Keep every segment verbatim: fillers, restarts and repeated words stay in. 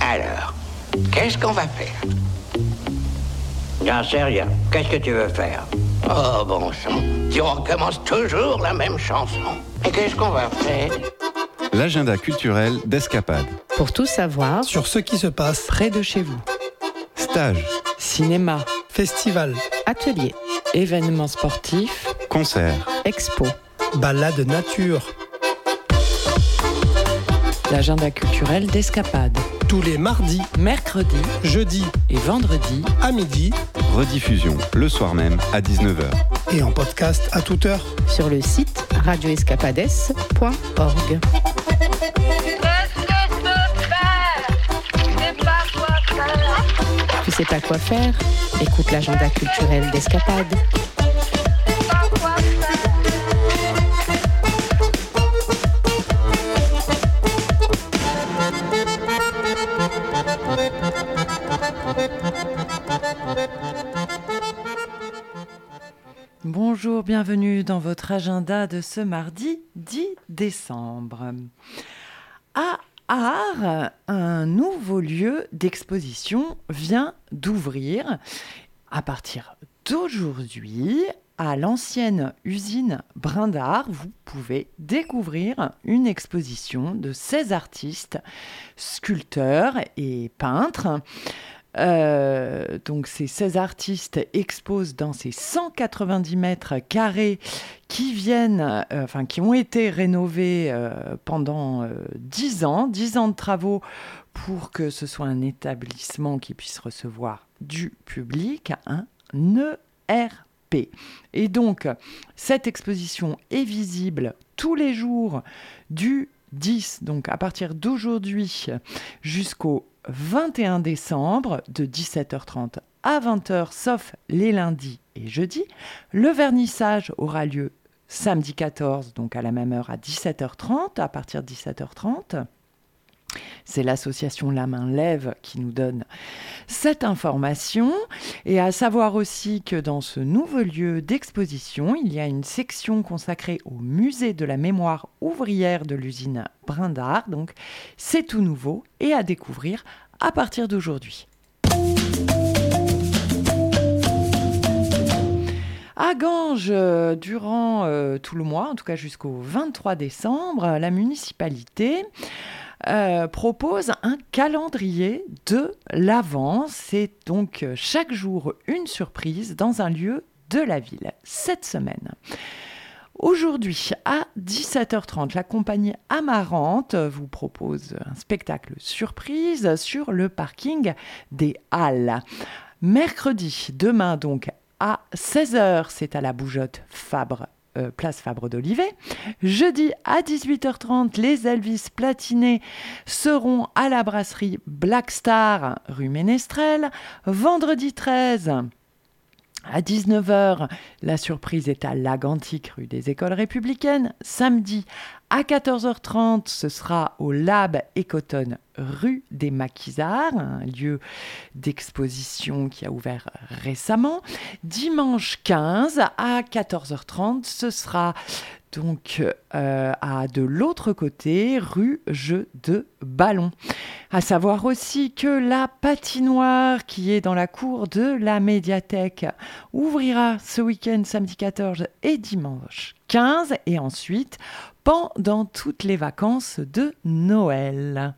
Alors, qu'est-ce qu'on va faire? J'en sais rien. Qu'est-ce que tu veux faire? Oh, bon sang, tu recommences toujours la même chanson. Et qu'est-ce qu'on va faire? L'agenda culturel d'Escapade. Pour tout savoir sur ce qui se passe près de chez vous. Stage, Cinéma, festival, atelier, événements sportifs, concert, expo, balade nature. L'agenda culturel d'Escapade. Tous les mardis, Mercredis jeudis et vendredis à midi rediffusion le soir même à dix-neuf heures. et en podcast à toute heure. sur le site radio escapades point org. Tu sais pas quoi faire? Écoute l'agenda culturel d'Escapade. Bonjour, bienvenue dans votre agenda de ce mardi dix décembre. À Arles, un nouveau lieu d'exposition vient d'ouvrir à partir d'aujourd'hui. À l'ancienne usine Brindard, vous pouvez découvrir une exposition de seize artistes, sculpteurs et peintres. Euh, donc ces seize artistes exposent dans ces cent quatre-vingt-dix mètres carrés qui viennent, euh, enfin qui ont été rénovés euh, pendant euh, dix ans, dix ans de travaux pour que ce soit un établissement qui puisse recevoir du public, un E R P. Et donc cette exposition est visible tous les jours du dix, donc à partir d'aujourd'hui jusqu'au vingt et un décembre, de dix-sept heures trente à vingt heures, sauf les lundis et jeudis. Le vernissage aura lieu samedi quatorze, donc à la même heure à dix-sept heures trente, à partir de dix-sept heures trente. C'est l'association La Main Lève qui nous donne cette information. Et à savoir aussi que dans ce nouveau lieu d'exposition, il y a une section consacrée au musée de la mémoire ouvrière de l'usine Brindard. Donc c'est tout nouveau et à découvrir à partir d'aujourd'hui. À Ganges, euh, durant euh, tout le mois, en tout cas jusqu'au vingt-trois décembre, la municipalité Euh, propose un calendrier de l'Avent. C'est donc euh, chaque jour une surprise dans un lieu de la ville. Cette semaine. Aujourd'hui, à dix-sept heures trente, la compagnie Amarante vous propose un spectacle surprise sur le parking des Halles. Mercredi, demain donc, à seize heures, c'est à la Bougeotte Fabre. Euh, place Fabre d'Olivet. Jeudi à dix-huit heures trente, les Elvis Platinés seront à la brasserie Black Star, rue Ménestrel. Vendredi treize, à dix-neuf heures, la surprise est à Lagantique, rue des Écoles Républicaines. Samedi à quatorze heures trente, ce sera au Lab Écotone, rue des Maquisards, un lieu d'exposition qui a ouvert récemment. Dimanche quinze à quatorze heures trente, ce sera donc euh, à de l'autre côté, rue Jeu de Ballon. À savoir aussi que la patinoire qui est dans la cour de la médiathèque ouvrira ce week-end, samedi quatorze et dimanche quinze, et ensuite pendant toutes les vacances de Noël.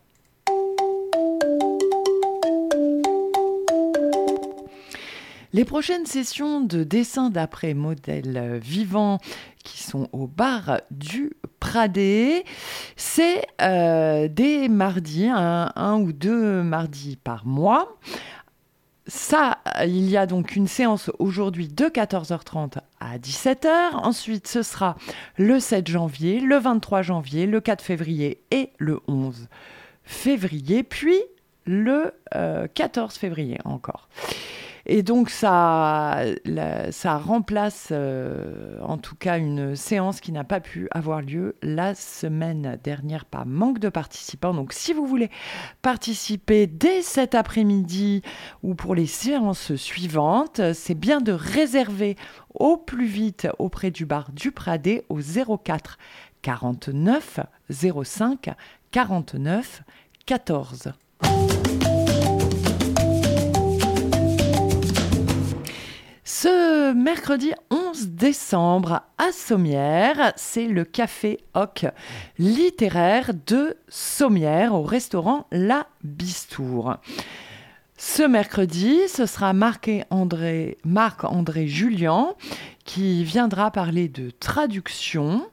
Les prochaines sessions de dessin d'après modèles vivants qui sont au bar du Pradet, c'est euh, des mardis, un, un ou deux mardis par mois. Ça, il y a donc une séance aujourd'hui de quatorze heures trente à dix-sept heures. Ensuite, ce sera le sept janvier, le vingt-trois janvier, le quatre février et le onze février, puis le euh, quatorze février encore. Et donc, ça, la, ça remplace euh, en tout cas une séance qui n'a pas pu avoir lieu la semaine dernière par manque de participants. Donc, si vous voulez participer dès cet après-midi ou pour les séances suivantes, c'est bien de réserver au plus vite auprès du bar du Pradet au zéro quatre quarante-neuf zéro cinq quarante-neuf quatorze. Ce mercredi onze décembre à Sommières, c'est le Café Hoc littéraire de Sommières au restaurant La Bistour. Ce mercredi, ce sera Marc-André, Marc-André Julian qui viendra parler de traduction,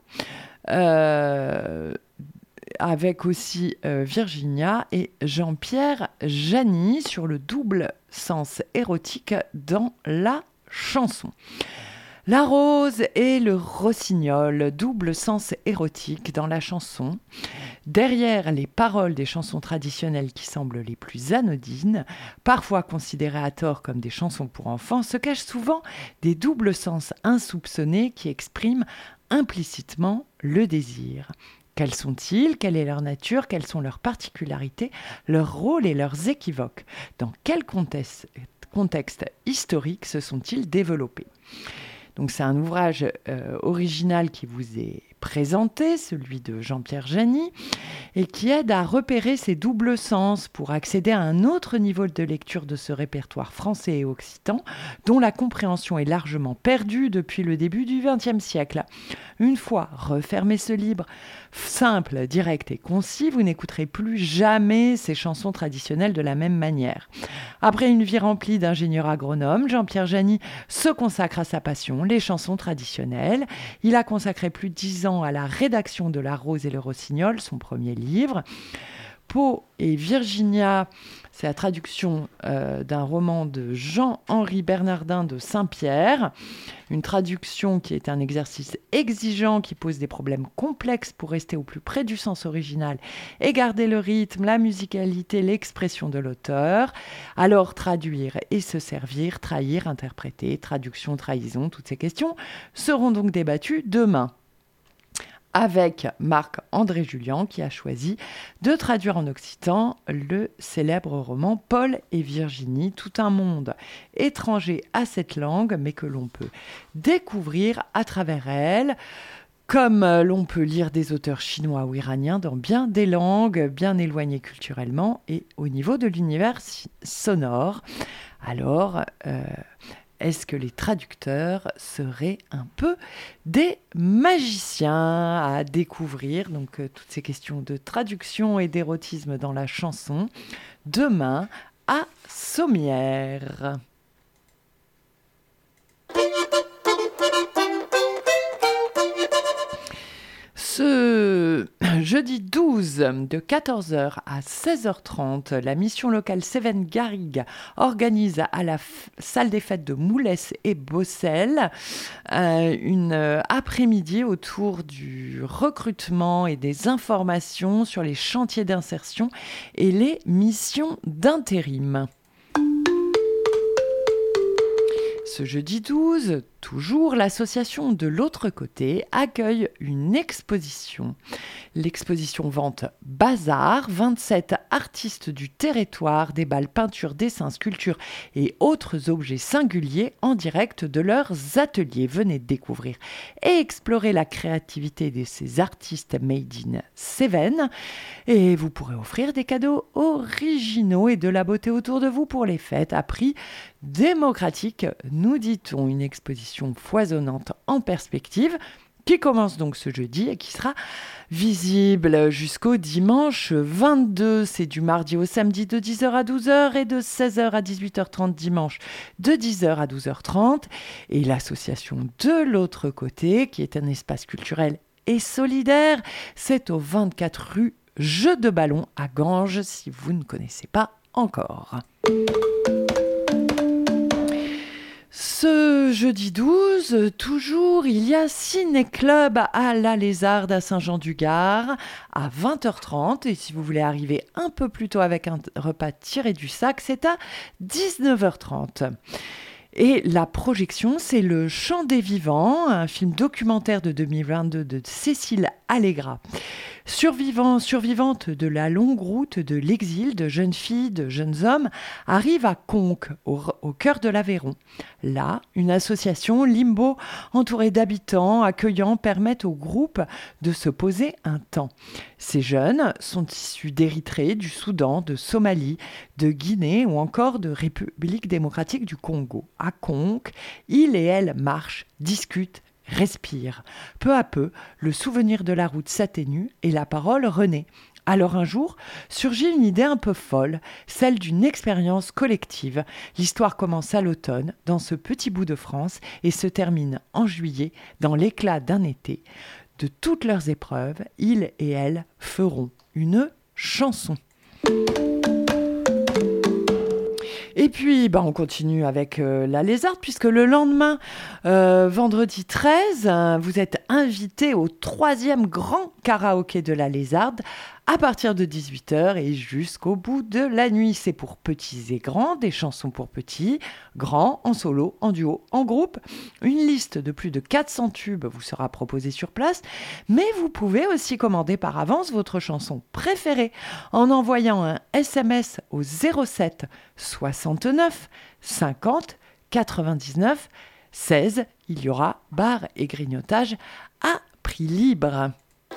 euh, avec aussi euh, Virginia et Jean-Pierre Jany sur le double sens érotique dans la chanson. La rose et le rossignol, double sens érotique dans la chanson. Derrière les paroles des chansons traditionnelles qui semblent les plus anodines, parfois considérées à tort comme des chansons pour enfants, se cachent souvent des doubles sens insoupçonnés qui expriment implicitement le désir. Quels sont-ils ? Quelle est leur nature ? Quelles sont leurs particularités, leurs rôles et leurs équivoques ? Dans quel contexte, contexte historique se sont-ils développés ? Donc c'est un ouvrage euh, original qui vous est présenté, celui de Jean-Pierre Jany, et qui aide à repérer ces doubles sens pour accéder à un autre niveau de lecture de ce répertoire français et occitan, dont la compréhension est largement perdue depuis le début du vingtième siècle. Une fois refermé ce livre, simple, direct et concis, vous n'écouterez plus jamais ces chansons traditionnelles de la même manière. Après une vie remplie d'ingénieur agronome, Jean-Pierre Jany se consacre à sa passion, les chansons traditionnelles. Il a consacré plus de dix ans à la rédaction de La Rose et le Rossignol, son premier livre. Pau et Virginia, c'est la traduction euh, d'un roman de Jean-Henri Bernardin de Saint-Pierre. Une traduction qui est un exercice exigeant, qui pose des problèmes complexes pour rester au plus près du sens original et garder le rythme, la musicalité, l'expression de l'auteur. Alors traduire et se servir, trahir, interpréter, traduction, trahison, toutes ces questions seront donc débattues demain, avec Marc-André Julian qui a choisi de traduire en occitan le célèbre roman Paul et Virginie, tout un monde étranger à cette langue, mais que l'on peut découvrir à travers elle, comme l'on peut lire des auteurs chinois ou iraniens dans bien des langues, bien éloignées culturellement et au niveau de l'univers sonore. Alors, euh, est-ce que les traducteurs seraient un peu des magiciens à découvrir ? Donc, euh, toutes ces questions de traduction et d'érotisme dans la chanson, demain à Sommières. Ce jeudi douze, de quatorze heures à seize heures trente, la mission locale Cévennes Garrigues organise à la f- salle des fêtes de Moulès et Bossel euh, une euh, après-midi autour du recrutement et des informations sur les chantiers d'insertion et les missions d'intérim. Ce jeudi douze, toujours, l'association De l'autre côté accueille une exposition. L'exposition vente Bazar, vingt-sept artistes du territoire déballent peintures, dessins, sculptures et autres objets singuliers en direct de leurs ateliers. Venez découvrir et explorer la créativité de ces artistes made in Cévennes. Et vous pourrez offrir des cadeaux originaux et de la beauté autour de vous pour les fêtes à prix démocratique, nous dit-on. Une exposition foisonnante en perspective qui commence donc ce jeudi et qui sera visible jusqu'au dimanche vingt-deux. C'est du mardi au samedi de dix heures à douze heures et de seize heures à dix-huit heures trente dimanche de dix heures à douze heures trente. Et l'association De l'autre côté, qui est un espace culturel et solidaire, c'est au vingt-quatre rue Jeux de Ballon à Ganges, si vous ne connaissez pas encore. Ce jeudi douze, toujours, il y a Ciné-Club à la Lézarde à Saint-Jean-du-Gard à vingt heures trente. Et si vous voulez arriver un peu plus tôt avec un repas tiré du sac, c'est à dix-neuf heures trente. Et la projection, c'est Le Chant des Vivants, un film documentaire de deux mille vingt-deux de Cécile Allegra Survivants, survivantes de la longue route de l'exil, de jeunes filles, de jeunes hommes, arrivent à Conques, au, au cœur de l'Aveyron. Là, une association Limbo, entourée d'habitants, accueillants, permet au groupe de se poser un temps. Ces jeunes sont issus d'Érythrée, du Soudan, de Somalie, de Guinée ou encore de République démocratique du Congo. À Conques, ils et elles marchent, discutent, respire. Peu à peu, le souvenir de la route s'atténue et la parole renaît. Alors un jour, surgit une idée un peu folle, celle d'une expérience collective. L'histoire commence à l'automne, dans ce petit bout de France, et se termine en juillet, dans l'éclat d'un été. De toutes leurs épreuves, ils et elles feront une chanson. Et puis, bah, on continue avec euh, la Lézarde, puisque le lendemain, euh, vendredi treize, euh, vous êtes invité au troisième grand karaoké de la Lézarde, à partir de dix-huit heures et jusqu'au bout de la nuit. C'est pour petits et grands, des chansons pour petits, grands, en solo, en duo, en groupe. Une liste de plus de quatre cents tubes vous sera proposée sur place, mais vous pouvez aussi commander par avance votre chanson préférée en envoyant un S M S au zéro sept soixante-neuf cinquante quatre-vingt-dix-neuf seize. Il y aura bar et grignotage à prix libre.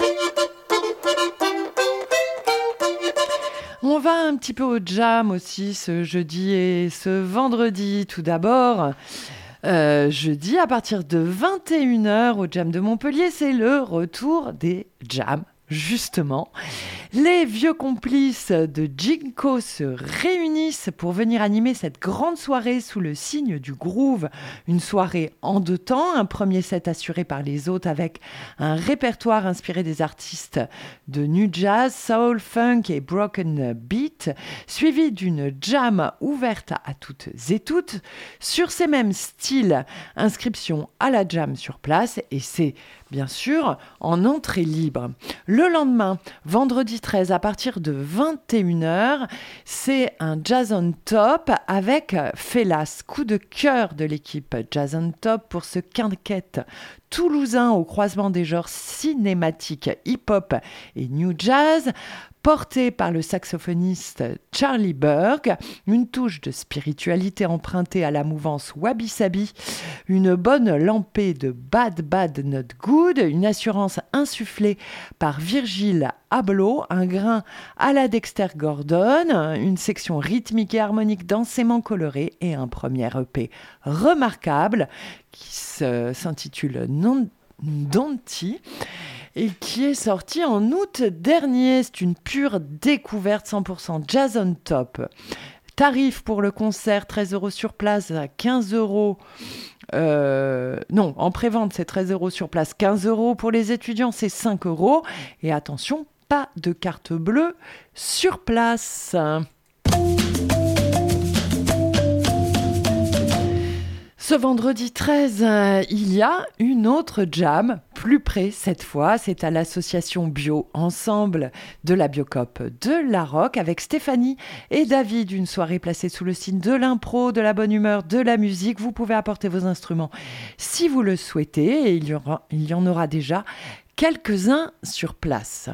On va un petit peu au jam aussi ce jeudi et ce vendredi. Tout d'abord, euh, jeudi à partir de vingt et une heures au jam de Montpellier, c'est le retour des jams. Justement, les vieux complices de Jinko se réunissent pour venir animer cette grande soirée sous le signe du groove. Une soirée en deux temps, un premier set assuré par les hôtes avec un répertoire inspiré des artistes de nu jazz, soul, funk et broken beat, suivi d'une jam ouverte à toutes et toutes. Sur ces mêmes styles, inscription à la jam sur place et c'est bien sûr en entrée libre. Le lendemain, vendredi treize, à partir de vingt et une heures, c'est un Jazz on Top avec Félas, coup de cœur de l'équipe Jazz on Top pour ce quinquette toulousain au croisement des genres cinématiques hip-hop et new jazz, porté par le saxophoniste Charlie Berg, une touche de spiritualité empruntée à la mouvance Wabi Sabi, une bonne lampée de Bad Bad Not Good, une assurance insufflée par Virgil Abloh, un grain à la Dexter Gordon, une section rythmique et harmonique densément colorée et un premier E P remarquable qui se, s'intitule Non Donti et qui est sorti en août dernier. C'est une pure découverte cent pour cent Jazz on Top. Tarif pour le concert, treize euros sur place, à quinze euros. Euh, non, en pré-vente, c'est treize euros sur place, quinze euros. Pour les étudiants, c'est cinq euros. Et attention, pas de carte bleue sur place. Ce vendredi treize, euh, il y a une autre jam, plus près cette fois, c'est à l'association Bio Ensemble de la Biocop de La Roque avec Stéphanie et David, une soirée placée sous le signe de l'impro, de la bonne humeur, de la musique. Vous pouvez apporter vos instruments si vous le souhaitez et il y aura, il y en aura déjà quelques-uns sur place.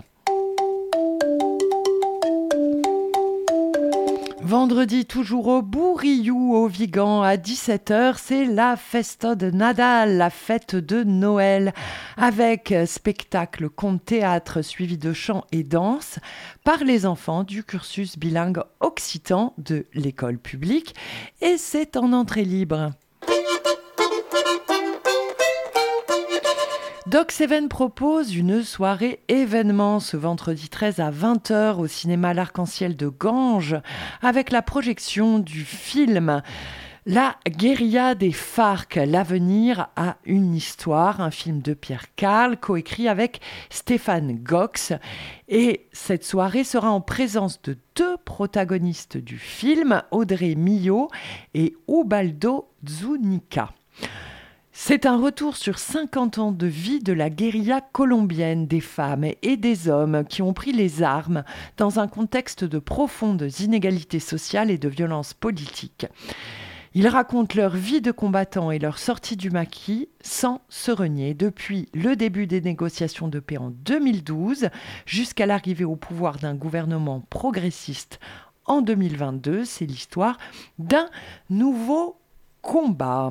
Vendredi, toujours au Bourriou, au Vigan, à dix-sept heures, c'est la Festa de Nadal, la fête de Noël, avec spectacle, conte, théâtre, suivi de chant et danse par les enfants du cursus bilingue occitan de l'école publique, et c'est en entrée libre. Doc Seven propose une soirée événement ce vendredi treize à vingt heures au cinéma L'Arc-en-Ciel de Ganges avec la projection du film La guérilla des Farc, l'avenir a une histoire, un film de Pierre Carl coécrit avec Stéphane Gox. Et cette soirée sera en présence de deux protagonistes du film, Audrey Millot et Ubaldo Zúñiga. C'est un retour sur cinquante ans de vie de la guérilla colombienne, des femmes et des hommes qui ont pris les armes dans un contexte de profondes inégalités sociales et de violences politiques. Ils racontent leur vie de combattants et leur sortie du maquis sans se renier, depuis le début des négociations de paix en deux mille douze jusqu'à l'arrivée au pouvoir d'un gouvernement progressiste en deux mille vingt-deux. C'est l'histoire d'un nouveau combat.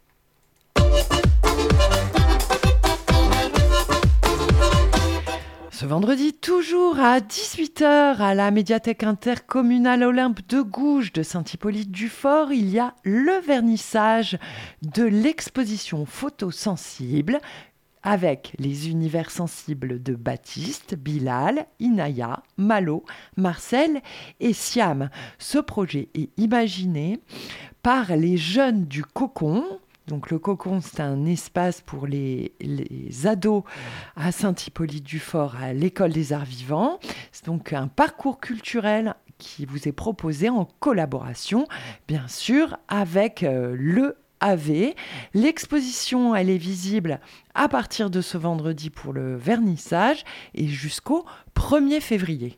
Ce vendredi, toujours à dix-huit heures, à la médiathèque intercommunale Olympe de Gouges de Saint-Hippolyte-du-Fort, il y a le vernissage de l'exposition Photosensible avec les univers sensibles de Baptiste, Bilal, Inaya, Malo, Marcel et Siam. Ce projet est imaginé par les jeunes du Cocon. Donc le Cocon, c'est un espace pour les, les ados à Saint-Hippolyte-du-Fort, à l'École des Arts Vivants. C'est donc un parcours culturel qui vous est proposé en collaboration, bien sûr, avec euh, le A V. L'exposition, elle est visible à partir de ce vendredi pour le vernissage et jusqu'au premier février.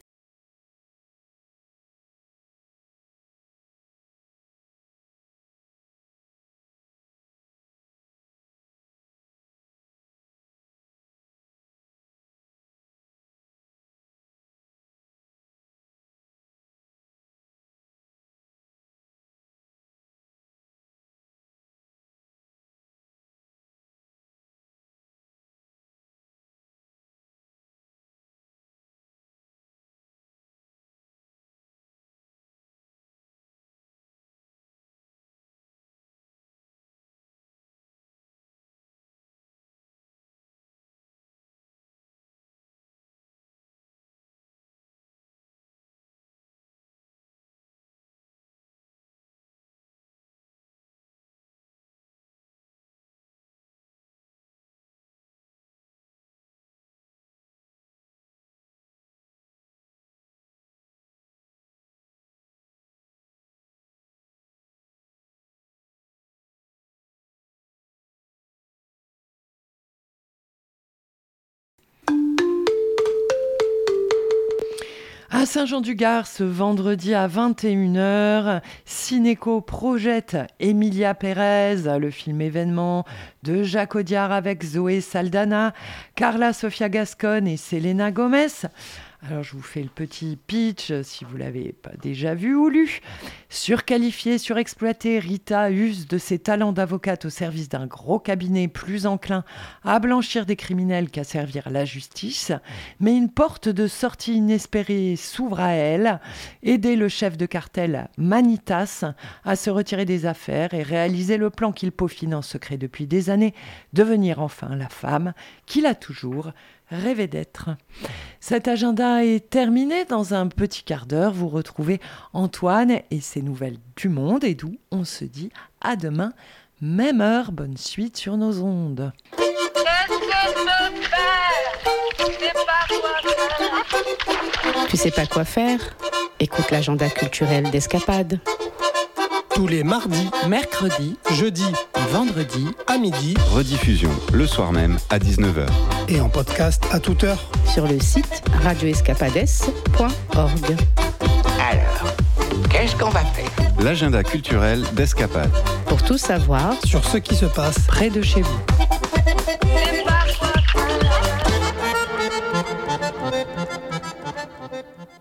À Saint-Jean-du-Gard, ce vendredi à vingt et une heures, Cinéco projette Emilia Pérez, le film événement de Jacques Audiard avec Zoé Saldana, Carla Sofia Gascon et Selena Gomez. Alors, je vous fais le petit pitch, si vous ne l'avez pas déjà vu ou lu. Surqualifiée, surexploitée, Rita use de ses talents d'avocate au service d'un gros cabinet plus enclin à blanchir des criminels qu'à servir la justice. Mais une porte de sortie inespérée s'ouvre à elle, aider le chef de cartel Manitas à se retirer des affaires et réaliser le plan qu'il peaufine en secret depuis des années, devenir enfin la femme qu'il a toujours rêvé d'être. Cet agenda est terminé. Dans un petit quart d'heure, vous retrouvez Antoine et ses nouvelles du monde et d'où on se dit à demain, même heure. Bonne suite sur nos ondes. Tu sais pas quoi faire ? Écoute l'agenda culturel d'Escapade. Tous les mardis, Mercredi, jeudis et vendredi à midi Rediffusion le soir même à dix-neuf heures. et en podcast à toute heure. Sur le site radio escapades point org. Alors, qu'est-ce qu'on va faire? L'agenda culturel d'Escapade. Pour tout savoir, Sur ce qui se passe près de chez vous.